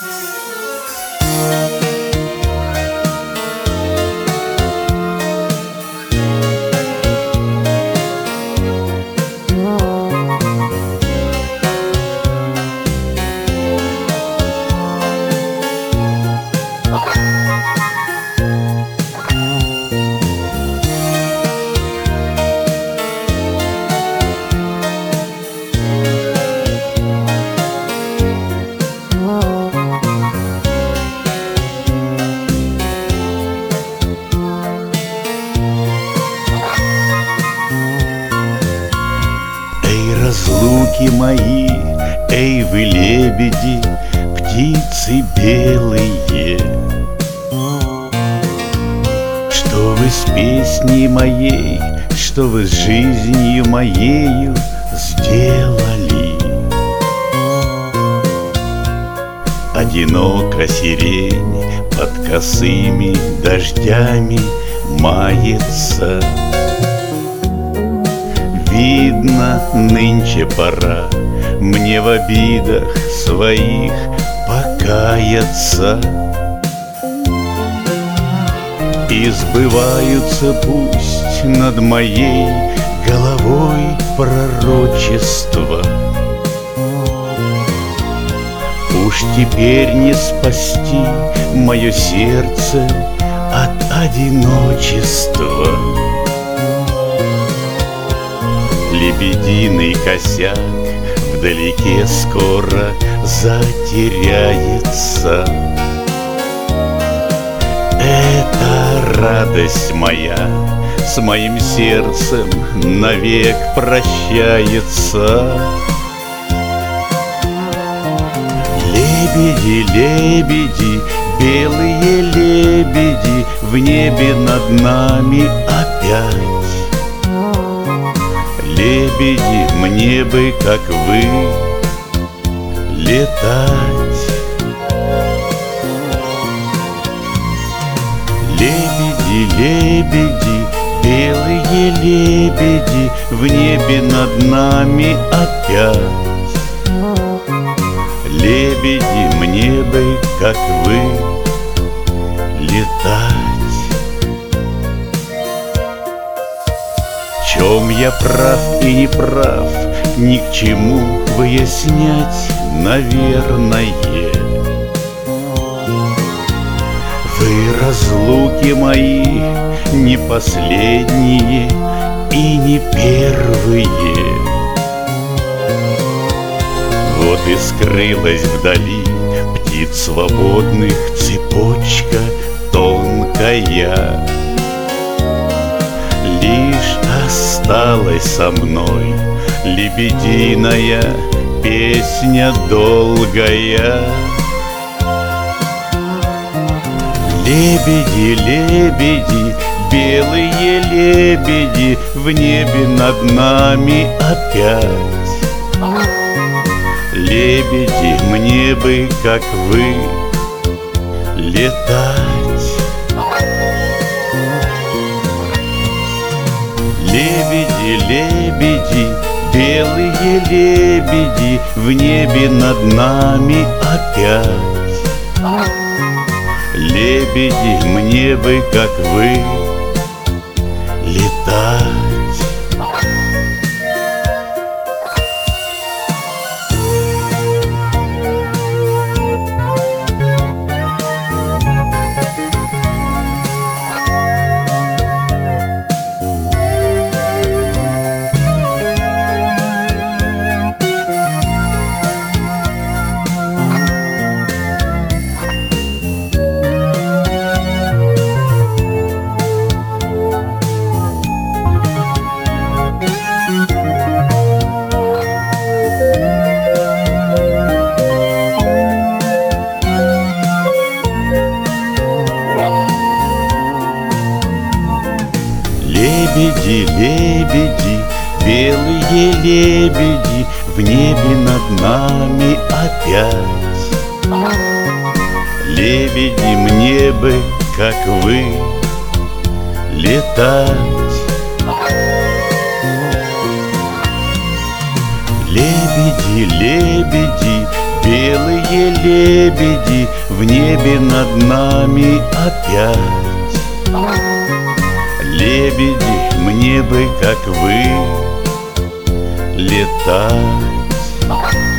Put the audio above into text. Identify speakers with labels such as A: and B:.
A: Разлуки мои, эй, вы лебеди, птицы белые, что вы с песней моей, что вы с жизнью моею сделали? Одинока сирень под косыми дождями мается. Видно, нынче пора мне в обидах своих покаяться. И сбываются пусть над моей головой пророчества. Уж теперь не спасти мое сердце от одиночества. Лебединый косяк вдалеке скоро затеряется. Это радость моя с моим сердцем навек прощается. Лебеди, лебеди, белые лебеди, в небе над нами опять. Лебеди, мне бы, как вы, летать. Лебеди, лебеди, белые лебеди, в небе над нами опять. Лебеди, мне бы, как вы, летать. В чем я прав и не прав, ни к чему выяснять, наверное. Вы, разлуки мои, не последние и не первые. Вот и скрылась вдали птиц свободных цепочка тонкая. Лишь осталась со мной лебединая песня долгая. Лебеди, лебеди, белые лебеди, в небе над нами опять. Лебеди, мне бы, как вы, летать. Лебеди, лебеди, белые лебеди, в небе над нами опять. Лебеди, мне бы, как вы, летать. Лебеди, лебеди, белые лебеди, в небе над нами опять. Лебеди, мне бы, как вы, летать. Лебеди, лебеди, Белые лебеди в небе над нами опять. Лебеди, мне бы, как вы, летать.